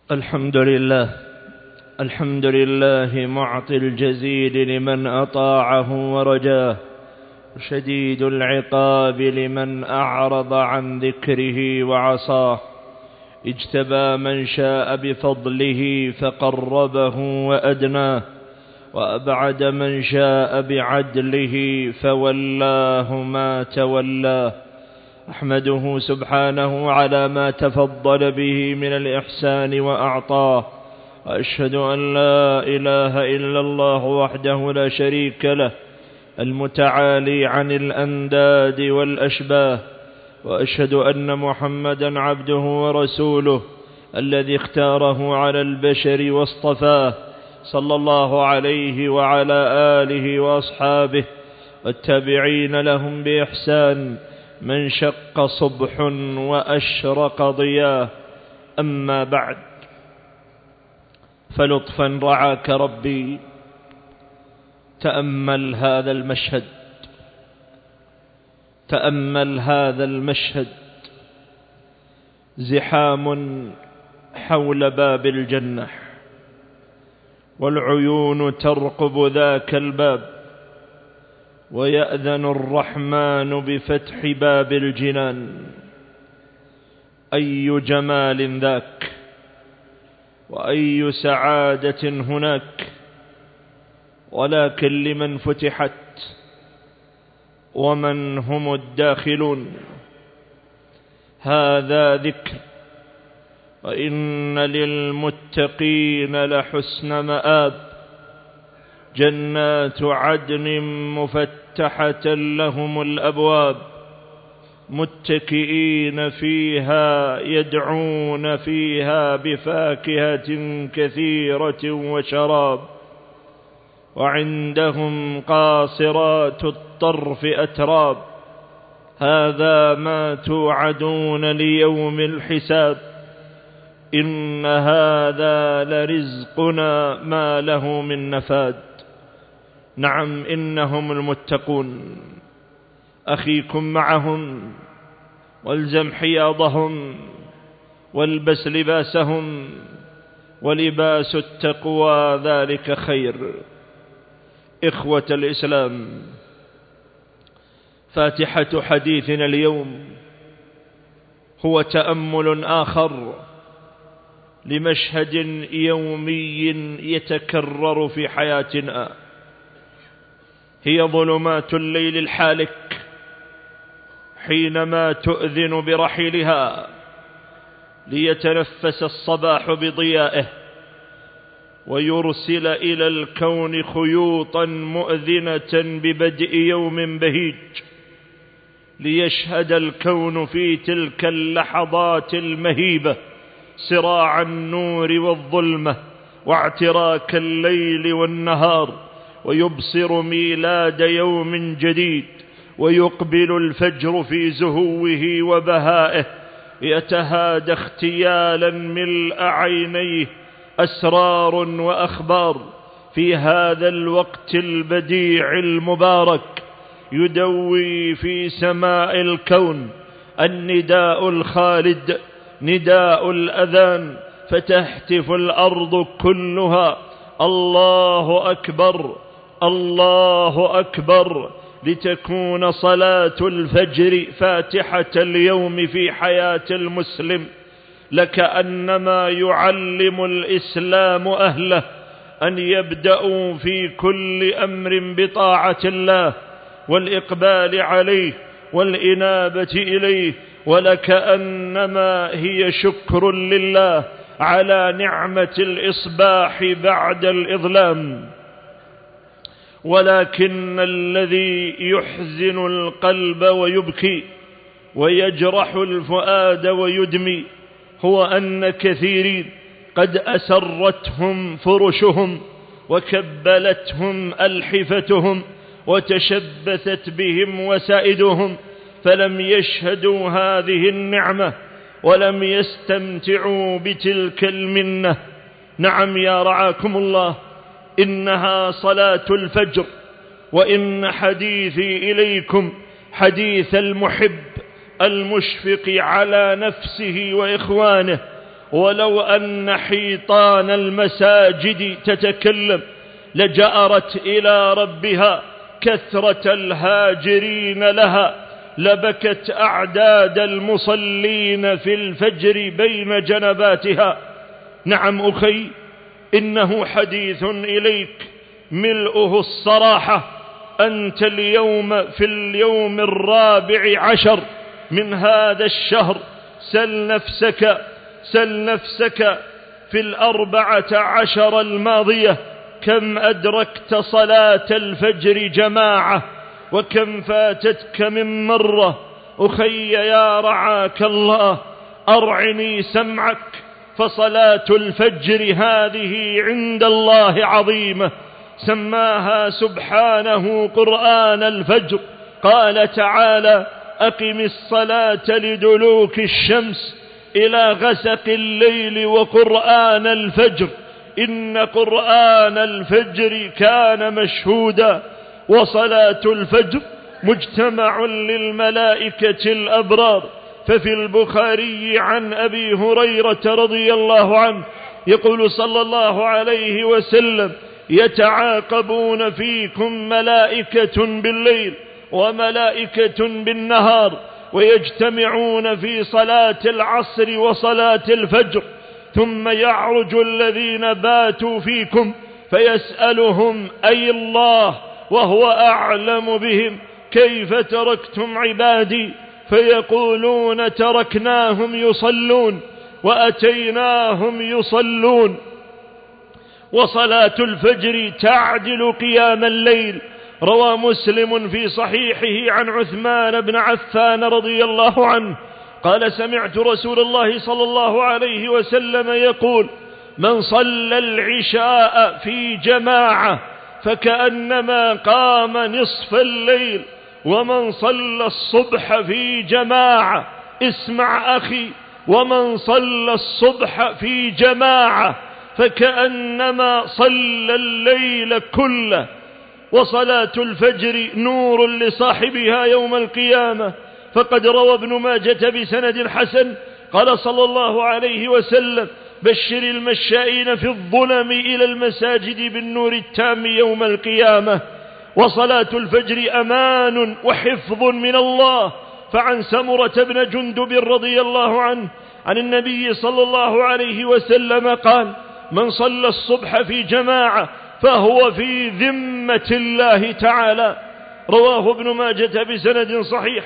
الحمد لله معطي الجزيل لمن أطاعه ورجاه، شديد العقاب لمن أعرض عن ذكره وعصاه، اجتبى من شاء بفضله فقربه وأدناه، وأبعد من شاء بعدله فولاه ما تولاه. أحمده سبحانه على ما تفضل به من الإحسان وأعطاه، وأشهد أن لا إله إلا الله وحده لا شريك له المتعالي عن الأنداد والأشباه، وأشهد أن محمدا عبده ورسوله الذي اختاره على البشر واصطفاه، صلى الله عليه وعلى آله وأصحابه والتابعين لهم بإحسان، من شق صبح وأشرق ضياه. أما بعد، فلطفا رعاك ربي، تأمل هذا المشهد، زحام حول باب الجنة، والعيون ترقب ذاك الباب، ويأذن الرحمن بفتح باب الجنان. أي جمال ذاك، وأي سعادة هناك، ولكن لمن فتحت ومن هم الداخلون. هذا ذكر، وإن للمتقين لحسن مآب، جنات عدن مفتحة لهم الأبواب، متكئين فيها يدعون فيها بفاكهة كثيرة وشراب، وعندهم قاصرات الطرف أتراب. هذا ما توعدون ليوم الحساب، إن هذا لرزقنا ما له من نفاد. نعم، إنهم المتقون، أخيكم معهم، والزم حياضهم، والبس لباسهم، ولباس التقوى ذلك خير. إخوة الإسلام، فاتحة حديثنا اليوم هو تأمل آخر لمشهد يومي يتكرر في حياتنا، هي ظلمات الليل الحالك، حينما تؤذن برحيلها ليتنفس الصباح بضيائه، ويرسل إلى الكون خيوطا مؤذنة ببدء يوم بهيج، ليشهد الكون في تلك اللحظات المهيبة صراع النور والظلمة، واعتراك الليل والنهار، ويبصر ميلاد يوم جديد، ويقبل الفجر في زهوه وبهائه، يتهادى اختيالا ملء عينيه أسرار وأخبار. في هذا الوقت البديع المبارك يدوي في سماء الكون النداء الخالد، نداء الأذان، فتهتف الأرض كلها: الله أكبر، الله أكبر، لتكون صلاة الفجر فاتحة اليوم في حياة المسلم. لكأنما يعلم الإسلام أهله أن يبدأوا في كل أمر بطاعة الله والإقبال عليه والإنابة إليه، ولكأنما هي شكر لله على نعمة الإصباح بعد الإظلام. ولكن الذي يحزن القلب ويبكي ويجرح الفؤاد ويدمي هو أن كثيرين قد أسرتهم فرشهم، وكبلتهم ألحفتهم، وتشبثت بهم وسائدهم، فلم يشهدوا هذه النعمة ولم يستمتعوا بتلك المنة. نعم يا رعاكم الله، إنها صلاة الفجر، وإن حديثي إليكم حديث المحب المشفق على نفسه وإخوانه، ولو أن حيطان المساجد تتكلم لجأرت إلى ربها كثرة الهاجرين لها، لبكت أعداد المصلين في الفجر بين جنباتها. نعم أخي، إنه حديث إليك ملؤه الصراحة. أنت اليوم في اليوم 14 من هذا الشهر، سل نفسك في 14 الماضية كم أدركت صلاة الفجر جماعة، وكم فاتتك من مرة. أخي يا رعاك الله، أرعني سمعك، فصلاة الفجر هذه عند الله عظيمة، سماها سبحانه قرآن الفجر. قال تعالى: أقم الصلاة لدلوك الشمس إلى غسق الليل وقرآن الفجر إن قرآن الفجر كان مشهودا. وصلاة الفجر مجتمع للملائكة الأبرار. ففي البخاري عن أبي هريرة رضي الله عنه يقول صلى الله عليه وسلم: يتعاقبون فيكم ملائكة بالليل وملائكة بالنهار، ويجتمعون في صلاة العصر وصلاة الفجر، ثم يعرج الذين باتوا فيكم فيسألهم أي الله وهو أعلم بهم: كيف تركتم عبادي؟ فيقولون: تركناهم يصلون وأتيناهم يصلون. وصلاة الفجر تعدل قيام الليل. روى مسلم في صحيحه عن عثمان بن عفان رضي الله عنه قال: سمعت رسول الله صلى الله عليه وسلم يقول: من صلى العشاء في جماعة فكأنما قام نصف الليل، ومن صلى الصبح في جماعة، اسمع أخي، ومن صلى الصبح في جماعة فكأنما صلى الليل كله. وصلاة الفجر نور لصاحبها يوم القيامة. فقد روى ابن ماجة بسند حسن قال صلى الله عليه وسلم: بشر المشائين في الظلم إلى المساجد بالنور التام يوم القيامة. وصلاة الفجر أمان وحفظ من الله. فعن سمرة بن جندب رضي الله عنه عن النبي صلى الله عليه وسلم قال: من صلى الصبح في جماعة فهو في ذمة الله تعالى. رواه ابن ماجة بسند صحيح.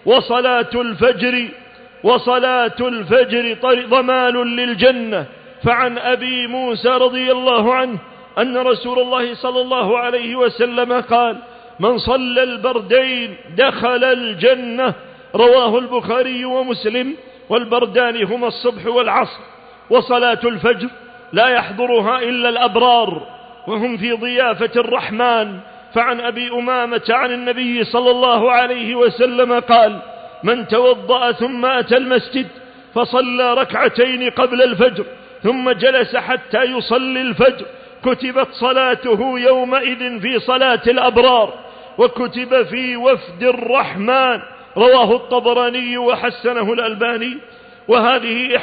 وصلاة الفجر ضمان للجنة. فعن أبي موسى رضي الله عنه أن رسول الله صلى الله عليه وسلم قال: من صلى البردين دخل الجنة. رواه البخاري ومسلم. والبردان هما الصبح والعصر. وصلاة الفجر لا يحضرها إلا الأبرار وهم في ضيافة الرحمن. فعن أبي أمامة عن النبي صلى الله عليه وسلم قال: من توضأ ثم أتى المسجد فصلى ركعتين قبل الفجر ثم جلس حتى يصلي الفجر كتبت صلاته يومئذ في صلاة الأبرار، وكتب في وفد الرحمن. رواه الطبراني وحسنه الألباني. وهذه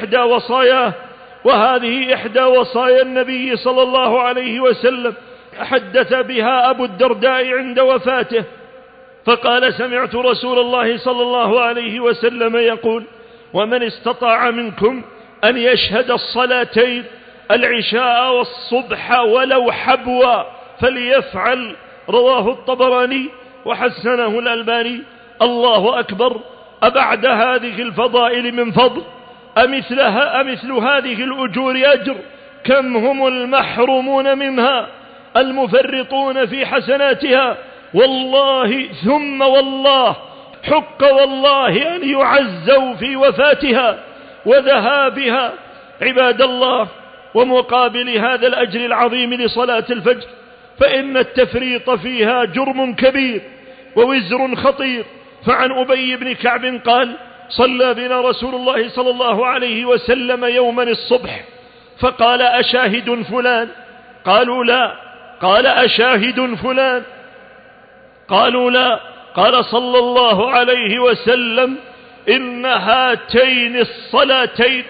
إحدى وصايا النبي صلى الله عليه وسلم حدث بها أبو الدرداء عند وفاته، فقال: سمعت رسول الله صلى الله عليه وسلم يقول: ومن استطاع منكم أن يشهد الصلاتين العشاء والصبح ولو حبوا فليفعل. رواه الطبراني وحسنه الألباني. الله أكبر! أبعد هذه الفضائل من فضل؟ أمثل هذه الأجور أجر؟ كم هم المحرومون منها المفرطون في حسناتها. والله ثم والله حق والله أن يعزوا في وفاتها وذهابها. عباد الله، ومقابل هذا الأجر العظيم لصلاة الفجر فإن التفريط فيها جرم كبير ووزر خطير. فعن أبي بن كعب قال: صلى بنا رسول الله صلى الله عليه وسلم يوما الصبح فقال: أشاهد فلان؟ قالوا لا. قال: أشاهد فلان؟ قالوا لا. قال صلى الله عليه وسلم: إن هاتين الصلاتين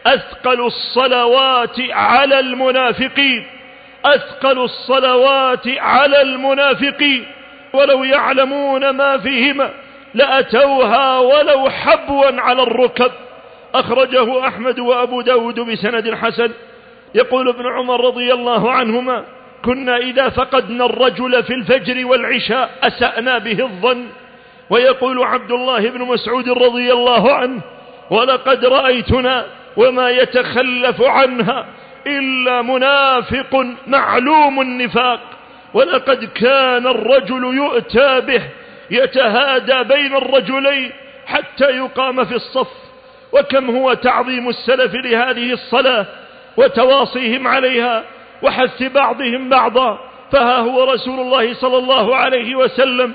أثقل الصلوات على المنافقين، أثقل الصلوات على المنافقين، ولو يعلمون ما فيهما لأتوها ولو حبوا على الركب. أخرجه أحمد وأبو داود بسند حسن. يقول ابن عمر رضي الله عنهما: كنا إذا فقدنا الرجل في الفجر والعشاء أسأنا به الظن. ويقول عبد الله بن مسعود رضي الله عنه: ولقد رأيتنا وما يتخلف عنها إلا منافق معلوم النفاق، ولقد كان الرجل يؤتى به يتهادى بين الرجلين حتى يقام في الصف. وكم هو تعظيم السلف لهذه الصلاة وتواصيهم عليها وحث بعضهم بعضا. فها هو رسول الله صلى الله عليه وسلم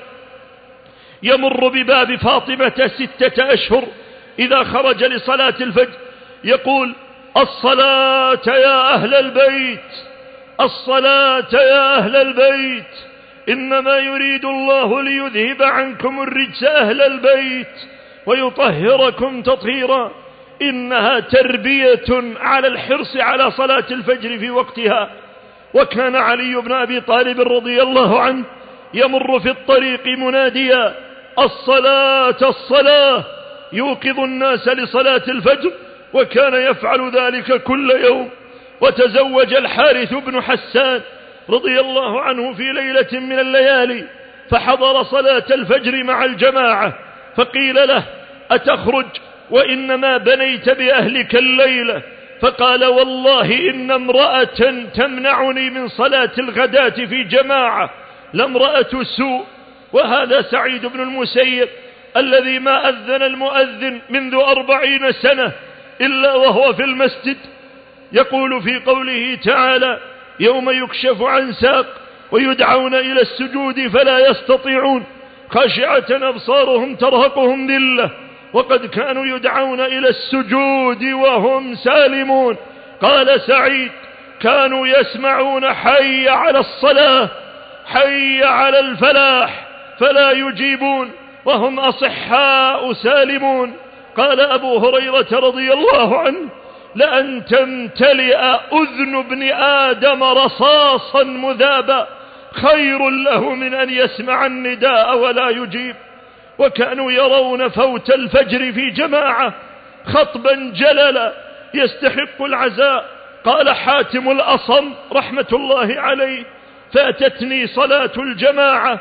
يمر بباب فاطمة 6 أشهر إذا خرج لصلاة الفجر يقول: الصلاة يا أهل البيت، الصلاة يا أهل البيت، إنما يريد الله ليذهب عنكم الرجس أهل البيت ويطهركم تطهيرا. إنها تربية على الحرص على صلاة الفجر في وقتها. وكان علي بن أبي طالب رضي الله عنه يمر في الطريق مناديا: الصلاة الصلاة، يوقظ الناس لصلاة الفجر، وكان يفعل ذلك كل يوم. وتزوج الحارث بن حسان رضي الله عنه في ليلة من الليالي فحضر صلاة الفجر مع الجماعة، فقيل له: أتخرج وإنما بنيت بأهلك الليلة؟ فقال: والله إن امرأة تمنعني من صلاة الغداة في جماعة لامرأة سوء. وهذا سعيد بن المسيب الذي ما أذن المؤذن منذ 40 سنة إلا وهو في المسجد، يقول في قوله تعالى: يوم يكشف عن ساق ويدعون إلى السجود فلا يستطيعون، خاشعة أبصارهم ترهقهم ذلة وقد كانوا يدعون إلى السجود وهم سالمون. قال سعيد: كانوا يسمعون حي على الصلاة، حي على الفلاح، فلا يجيبون وهم أصحاء سالمون. قال أبو هريرة رضي الله عنه: لأن تمتلئ أذن ابن آدم رصاصا مذابا خير له من أن يسمع النداء ولا يجيب. وكانوا يرون فوت الفجر في جماعة خطبا جللا يستحق العزاء. قال حاتم الأصم رحمة الله عليه: فاتتني صلاة الجماعة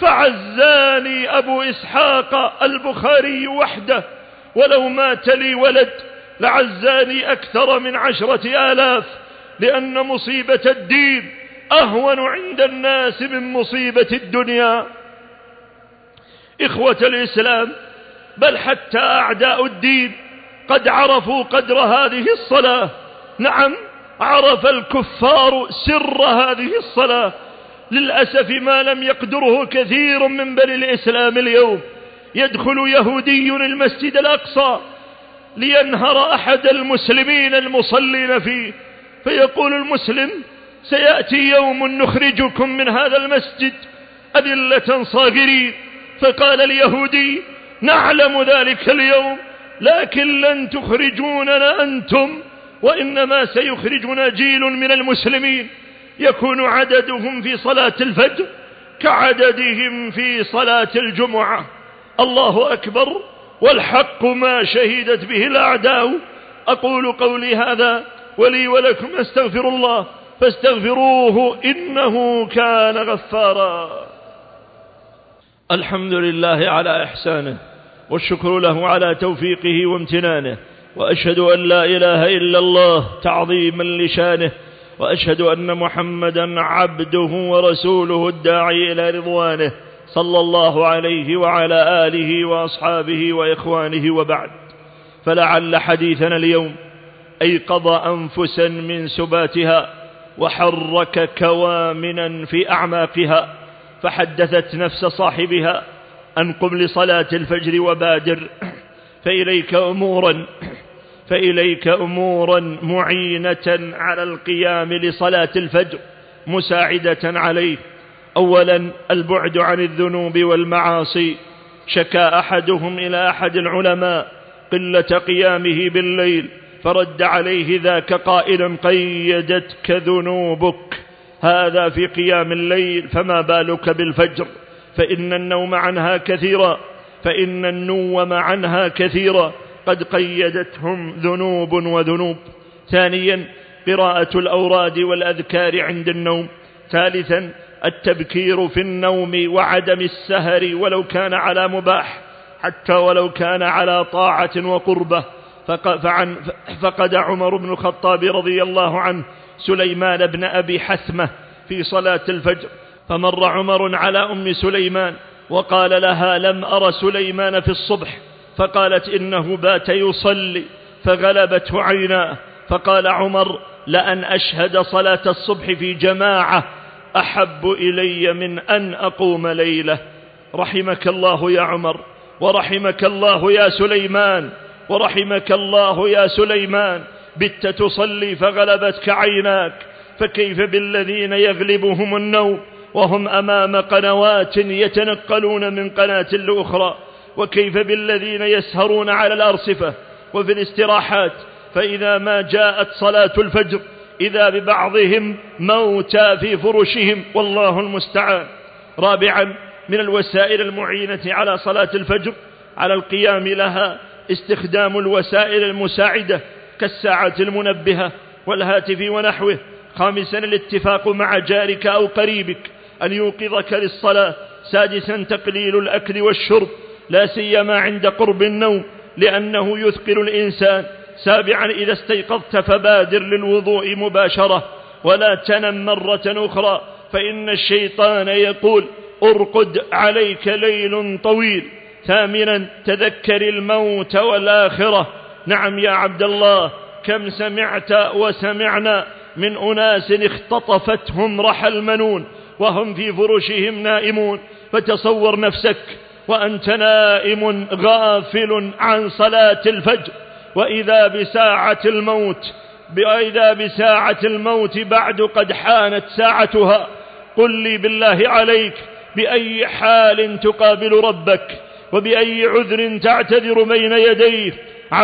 فعزاني أبو إسحاق البخاري وحده، ولو مات لي ولد لعزاني أكثر من 10,000، لأن مصيبة الدين أهون عند الناس من مصيبة الدنيا. إخوة الإسلام، بل حتى أعداء الدين قد عرفوا قدر هذه الصلاة. نعم، عرف الكفار سر هذه الصلاة. للأسف ما لم يقدره كثير من بني الإسلام اليوم. يدخل يهودي المسجد الأقصى لينهر أحد المسلمين المصلين فيه، فيقول المسلم: سيأتي يوم نخرجكم من هذا المسجد أذلة صاغرين. فقال اليهودي: نعلم ذلك اليوم، لكن لن تخرجوننا أنتم، وإنما سيخرجنا جيل من المسلمين يكون عددهم في صلاة الفجر كعددهم في صلاة الجمعة. الله أكبر، والحق ما شهدت به الأعداء. أقول قولي هذا ولي ولكم أستغفر الله فاستغفروه إنه كان غفارا. الحمد لله على إحسانه، والشكر له على توفيقه وامتنانه، وأشهد أن لا إله إلا الله تعظيما لشانه، وأشهد أن محمدا عبده ورسوله الداعي إلى رضوانه، صلى الله عليه وعلى آله وأصحابه وإخوانه. وبعد، فلعل حديثنا اليوم أيقظ أنفسا من سباتها وحرك كوامنا في أعماقها، فحدثت نفس صاحبها أن قم لصلاة الفجر وبادر، فإليك أمورا معينة على القيام لصلاة الفجر مساعدة عليه. أولا، البعد عن الذنوب والمعاصي. شكى أحدهم إلى أحد العلماء قلة قيامه بالليل، فرد عليه ذاك قائلا: قيدتك ذنوبك، هذا في قيام الليل، فما بالك بالفجر؟ فإن النوم عنها كثيرا قد قيدتهم ذنوب وذنوب. ثانيا قراءة الأوراد والأذكار عند النوم. ثالثا التبكير في النوم وعدم السهر ولو كان على مباح، حتى ولو كان على طاعة وقربة. فقد عمر بن الخطاب رضي الله عنه سليمان بن أبي حثمة في صلاة الفجر، فمر عمر على أم سليمان وقال لها: لم أر سليمان في الصبح، فقالت: إنه بات يصلي، فغلبته عيناه. فقال عمر: لأن أشهد صلاة الصبح في جماعة أحب إلي من أن أقوم ليلة. رحمك الله يا عمر، ورحمك الله يا سليمان، ورحمك الله يا سليمان، بت تصلي فغلبتك عيناك. فكيف بالذين يغلبهم النوم وهم أمام قنوات يتنقلون من قناة لأخرى؟ وكيف بالذين يسهرون على الأرصفة وفي الاستراحات، فإذا ما جاءت صلاة الفجر إذا ببعضهم موتى في فرشهم، والله المستعان. رابعا من الوسائل المعينة على صلاة الفجر على القيام لها استخدام الوسائل المساعدة كالساعة المنبهة والهاتف ونحوه. خامسا الاتفاق مع جارك أو قريبك أن يوقظك للصلاة. سادسا تقليل الأكل والشرب لا سيما عند قرب النوم لأنه يثقل الإنسان. سابعا إذا استيقظت فبادر للوضوء مباشرة ولا تنم مرة أخرى، فإن الشيطان يقول: ارقد عليك ليل طويل. ثامنا تذكر الموت والآخرة. نعم يا عبد الله، كم سمعت وسمعنا من أناس اختطفتهم رحى المنون وهم في فرشهم نائمون. فتصور نفسك وأنت نائم غافل عن صلاة الفجر، وإذا بساعة الموت بعد قد حانت ساعتها. قل لي بالله عليك، بأي حال تقابل ربك وبأي عذر تعتذر بين يديه؟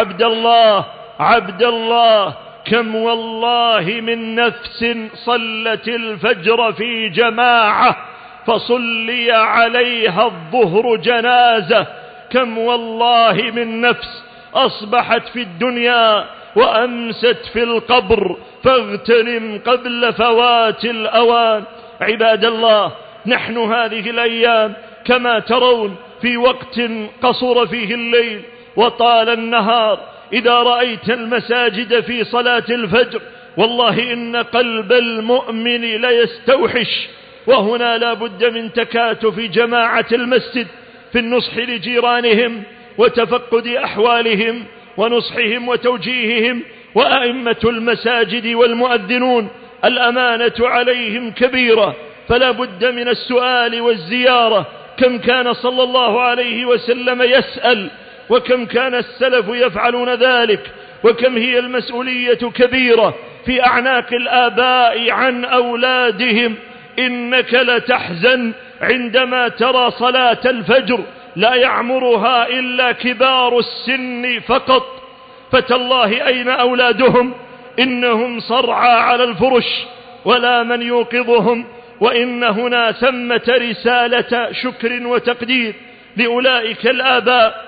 عبد الله، كم والله من نفس صلت الفجر في جماعة فصلي عليها الظهر جنازة. كم والله من نفس أصبحت في الدنيا وأمست في القبر، فاغتنم قبل فوات الأوان. عباد الله، نحن هذه الأيام كما ترون في وقت قصر فيه الليل وطال النهار. إذا رأيت المساجد في صلاة الفجر والله إن قلب المؤمن ليستوحش. وهنا لا بد من تكاتف جماعة المسجد في النصح لجيرانهم وتفقد أحوالهم ونصحهم وتوجيههم. وأئمة المساجد والمؤذنون الأمانة عليهم كبيرة، فلا بد من السؤال والزيارة. كم كان صلى الله عليه وسلم يسأل، وكم كان السلف يفعلون ذلك، وكم هي المسؤولية كبيرة في أعناق الآباء عن أولادهم. إنك لتحزن عندما ترى صلاة الفجر لا يعمرها إلا كبار السن فقط، فتالله أين أولادهم؟ إنهم صرعى على الفرش ولا من يوقظهم. وإن هنا ثمة رسالة شكر وتقدير لأولئك الآباء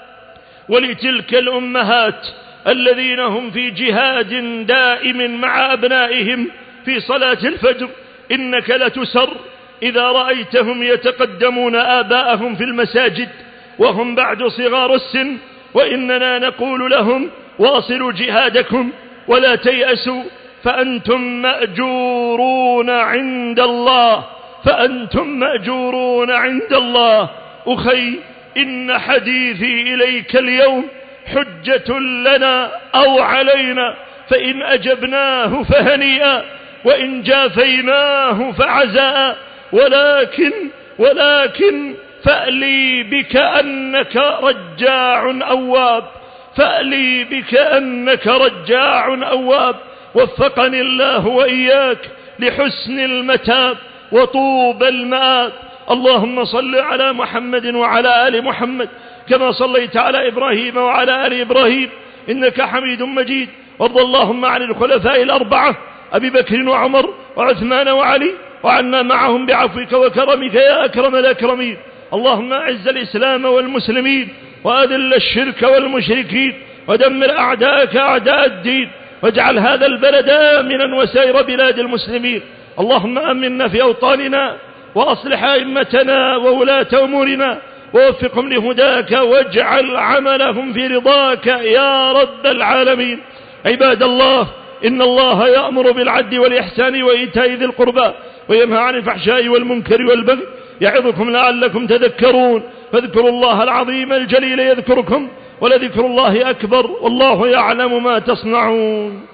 ولتلك الأمهات الذين هم في جهاد دائم مع أبنائهم في صلاة الفجر. إنك لتسر إذا رأيتهم يتقدمون آباءهم في المساجد وهم بعد صغار السن، وإننا نقول لهم: واصلوا جهادكم ولا تيأسوا، فأنتم مأجورون عند الله، فأنتم مأجورون عند الله. أخي، إن حديثي إليك اليوم حجة لنا أو علينا، فإن أجبناه فهنيئا وإن جافيناه فعزاء. ولكن فألي بك أنك رجاع أواب، فألي بك أنك رجاع أواب. وفقني الله وإياك لحسن المتاب وطوب المآب. اللهم صل على محمد وعلى آل محمد كما صليت على إبراهيم وعلى آل إبراهيم إنك حميد مجيد. وارض اللهم عن الخلفاء الأربعة أبي بكر وعمر وعثمان وعلي وعنا معهم بعفوك وكرمك يا أكرم الأكرمين. اللهم أعز الإسلام والمسلمين وأذل الشرك والمشركين ودمر أعداءك أعداء الدين، واجعل هذا البلد آمنا وسائر بلاد المسلمين. اللهم أمنا في أوطاننا وأصلح أئمتنا وولاة أمورنا ووفقهم لهداك واجعل عملهم في رضاك يا رب العالمين. عباد الله، إن الله يأمر بالعدل والإحسان وإيتاء ذي القربى وينهى عن الفحشاء والمنكر والبغي يعظكم لعلكم تذكرون. فاذكروا الله العظيم الجليل يذكركم ولذكر الله أكبر والله يعلم ما تصنعون.